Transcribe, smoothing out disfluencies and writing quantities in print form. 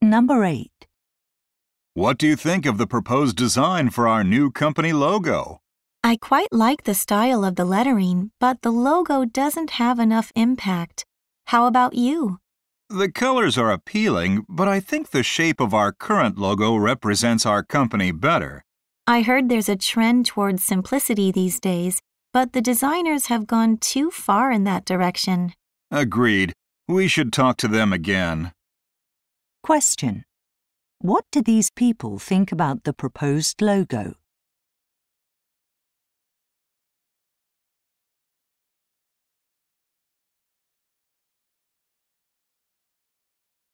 Number 8. What do you think of the proposed design for our new company logo? I quite like the style of the lettering, but the logo doesn't have enough impact. How about you? The colors are appealing, but I think the shape of our current logo represents our company better. I heard there's a trend towards simplicity these days, but the designers have gone too far in that direction. Agreed. We should talk to them again. Question. What do these people think about the proposed logo?